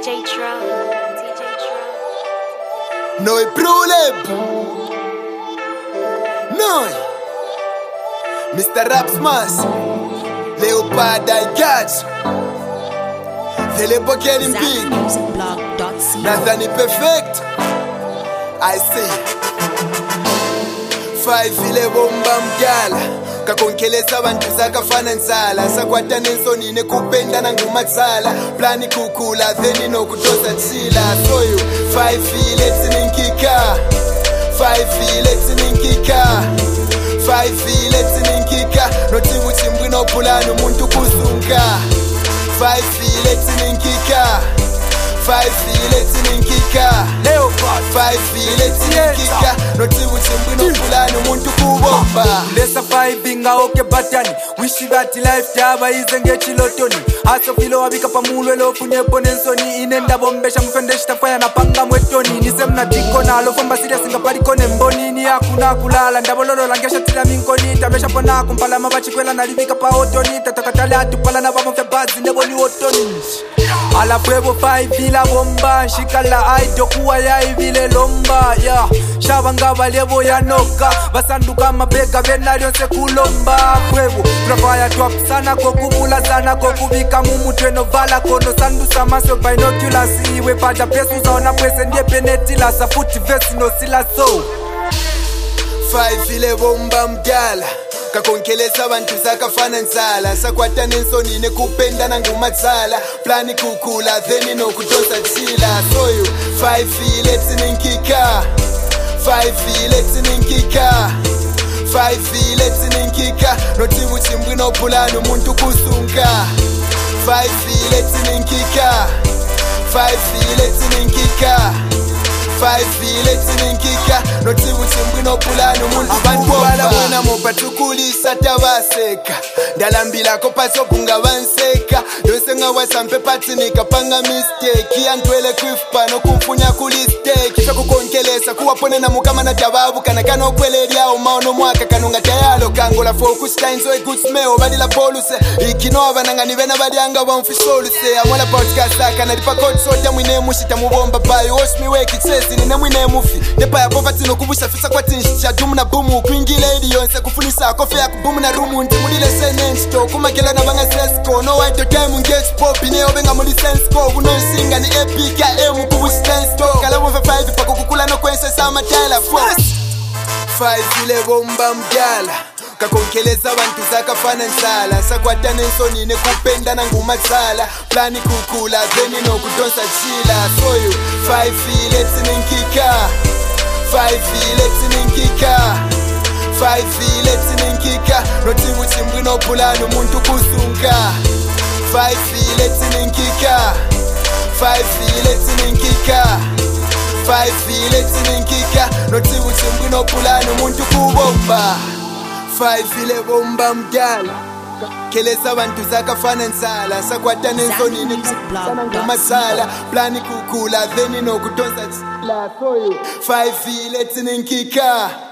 DJ Drum. Noi pruleb. Noi Mr. Rapsmas Leopard I catch Telebo getting big Nathani perfect I say Five ile bomba mgala kakonkelesa abantu zakafana nsala sakwata nensoni nekupenda nangumatsala plani kukula then inokutosa chila so you five ile tininkika five ile tininkika five ile tininkika notibu chimbwi no pulano muntu kusunka five ile tininkika five ile tininkika five ile tininkika notibu chimbwi no pulano muntu kubomba lesa five inga okay batani wishi that life taba izenge chilotoni aso filo wabika pamulwe lo funye ponensoni inenda bombesha mfendeshita fire na panga mwetoni nisemna tiko na lo fomba serious ngapari kone mbonini hakuna kulala ndabololo langesha tira minkoni tabesha pona kumpala mabachi kwela nalibika pa otoni tatakatale atupala na bamo febazi neboni otoni ala pwebo five vila bomba shikala aido kuwa ya ivile lomba yeah shabanga balebo ya noka basanduka mabega benalyo se kulomba pwebo trafaya twap sana kokubula sana kokubika mumutwe no vala kono sandu samaso binoculars iwe paja pesu zaona pwese ndiye peneti la safuti vesi no sila so five ile bomba mgala kakonkelesa abantu zakafana nsala sakwata nensoni nekupenda nangumatsala plani kukula then inokutosa chila so you five ile tininkika five ile tininkika five ile tininkika notibu chimbwi no pulano muntu kusunka five ile tininkika five ile tininkika five ile tininkika notibu chimbwi no pulano muntu abantu bala mwena mopatukulisa tabaseka ndalambila ko paso bunga banseka yose nga wasampe patinika panga mistake yantwele kwifpa no kumfunya kulistake kukonkelesa kuwapone na mukama na tababu kana kano kwelelia umaono mwaka kanunga tayalo kangola focus time so good smell badila poluse ikinova nangani bena badyanga bamfisoluse amola podcast kana lipa code soda mwine mushita mubomba bai wash me wakeitsesi nine mwine mufi depa ya poverty no kubusha fisa kwa tinsha dumu na bumu kwingile idi yonse kufunisa kofe ya kubumu na rumu ndimulile senensto kumakela na banga sesko no white time ngage pop ine obenga muli sense ko kuno singa ni epic ya emu kubushi sense to kala wo five pa kukula no kwense sama tela first five ile bomba mgala kakonkelesa abantu zakafana nsala sakwata nensoni nekupenda nangumatsala plani kukula then inokutosa chila so you five ile tininkika five ile tininkika five ile tininkika notibu chimbwi no pulano muntu kusunka five ile tininkika five ile tininkika five ile tininkika notibu chimbwi no pulano muntu kubomba five ile bomba mgala kelesa abantu zakafana nsala sakwata nensoni nekumasala plani kukula then inokutosa chila so you five ile tininkika